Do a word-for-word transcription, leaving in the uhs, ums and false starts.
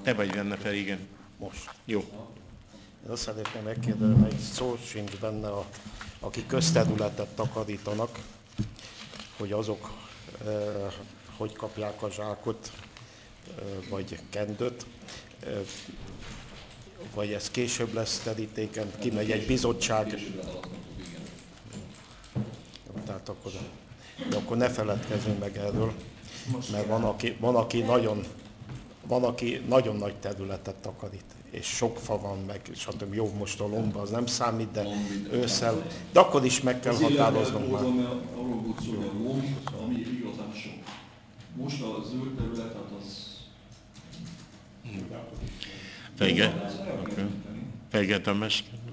Te vagy benne fel, igen. Most. Jó. Én azt szeretném megkérdezni, hogy szó sincs benne, a, akik közterületet takarítanak, hogy azok e, hogy kapják a zsákot, e, vagy kendőt, e, vagy ez később lesz terítéken, kimegy egy bizottság. Későbbre haladhatunk, igen. Tehát akkor, de akkor ne feledkezzünk meg erről, mert van, aki, van, aki nagyon, van, aki nagyon nagy területet takarít, és sok fa van, meg stb. Jó, most a lomba az nem számít, de ősszel, de akkor is meg kell határoznunk már. Arról volt szó, hogy a lomb, ami igazán sok. Most a zöld terület, hát az... Fejge? Az el kell Okay. dönteni. Fejge Tamás?